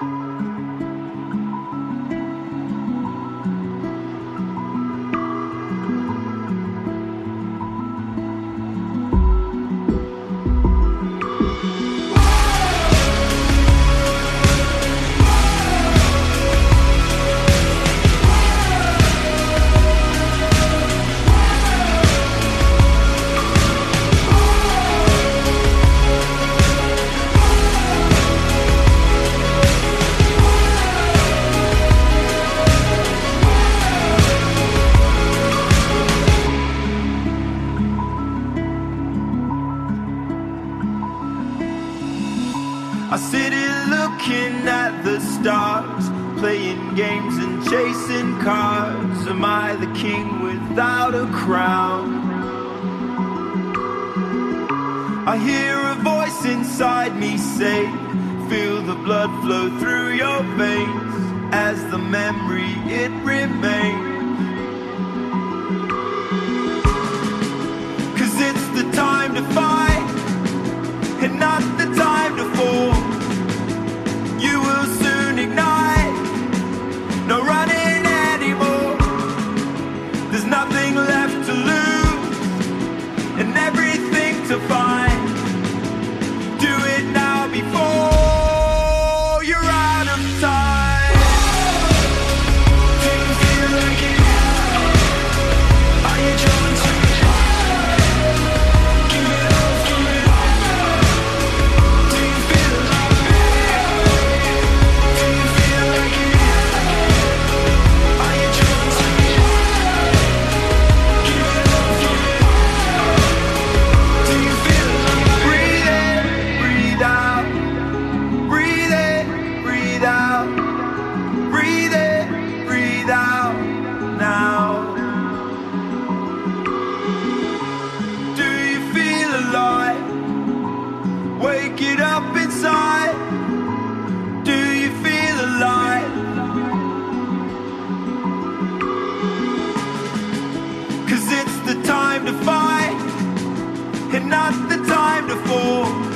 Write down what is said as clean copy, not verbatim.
I sit here looking at the stars, playing games and chasing cars. Am I the king without a crown? I hear a voice inside me say, feel the blood flow through your veins, as the memory it remains. 'Cause it's the time to fight, and not the time to fall. You will soon ignite, no running anymore. There's nothing left to lose, and everything to find. Do it now before you're out of time. Do you feel like it? Are you drawn to it? Give it up, give it up. Do you feel like it? Do you feel like it? Are you drawn to it? Give it up, give it up. Do you feel like it? Breathe in, breathe out. Breathe in, breathe out. Breathe in, breathe out now. Do you feel alive? Wake it up inside. Do you feel alive? 'Cause it's the time to fight, and not the time to fall.